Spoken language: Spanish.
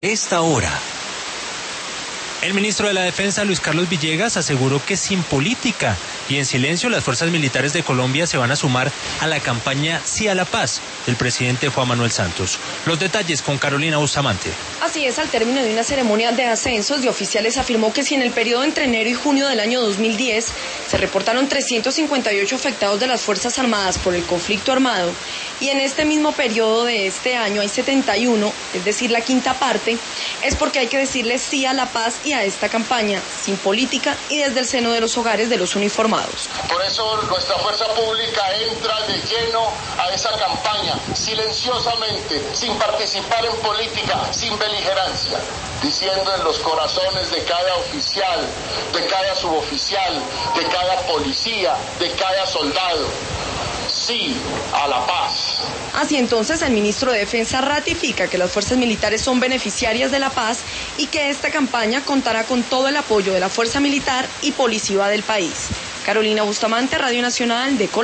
Esta hora. El ministro de la Defensa, Luis Carlos Villegas, aseguró que sin política y en silencio las fuerzas militares de Colombia se van a sumar a la campaña Sí a la Paz del presidente Juan Manuel Santos. Los detalles con Carolina Bustamante. Así es, al término de una ceremonia de ascensos de oficiales afirmó que si en el periodo entre enero y junio del año 2010 se reportaron 358 afectados de las Fuerzas Armadas por el conflicto armado y en este mismo periodo de este año hay 71, es decir, la quinta parte, es porque hay que decirle sí a la paz y a esta campaña, sin política y desde el seno de los hogares de los uniformados. Por eso nuestra fuerza pública entra de lleno a esa campaña, silenciosamente, sin participar en política, sin beligerancia, diciendo en los corazones de cada oficial, de cada suboficial, de cada policía, de cada soldado, sí a la paz. Así entonces, el ministro de Defensa ratifica que las fuerzas militares son beneficiarias de la paz y que esta campaña contará con todo el apoyo de la fuerza militar y policía del país. Carolina Bustamante, Radio Nacional de Colombia.